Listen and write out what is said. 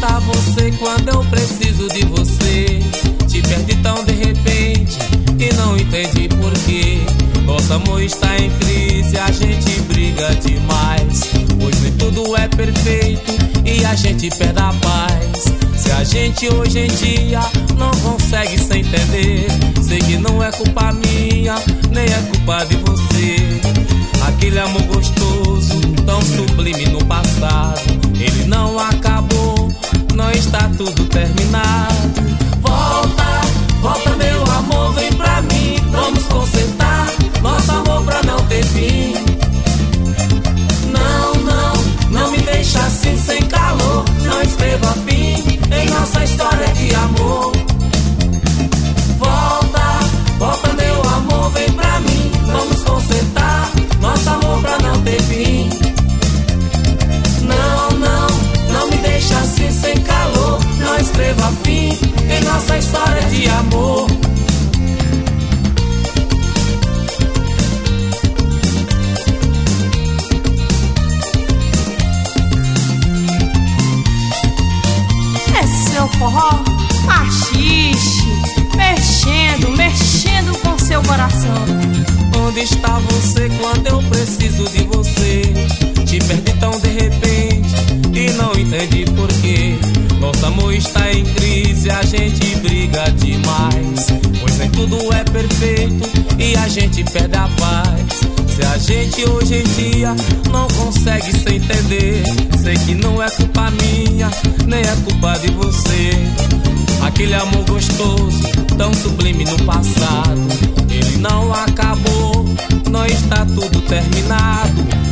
está você quando eu preciso de você? Te perdi tão de repente e não entendi porquê. Nosso amor está em crise, a gente briga demais, pois nem tudo é perfeito e a gente perde a paz. Se a gente hoje em dia não consegue se entender, sei que não é culpa minha, nem é culpa de você. Aquele amor gostoso, tão sublime no passado, ele não acabou, não está tudo terminado. Volta, volta meu amor, vem pra mim, vamos consertar nosso amor pra não ter fim. Não, não, não me deixa assim sem calor, não escreva fim em nossa história de amor. Volta, volta meu amor, vem pra mim, vamos consertar nosso amor pra não ter fim. Não, não, não me deixa assim sem calor, não escreva fim em nossa história de amor. Esse é o forró machixe, mexendo, mexendo com seu coração. Onde está você quando eu preciso de você? Te perdi tão de repente e não entendi porquê. Nosso amor está em crise, a gente briga demais, pois nem tudo é perfeito e a gente perde a paz. Se a gente hoje em dia não consegue se entender, sei que não é culpa minha, nem é culpa de você. Aquele amor gostoso, tão sublime no passado, ele não acabou, não está tudo terminado.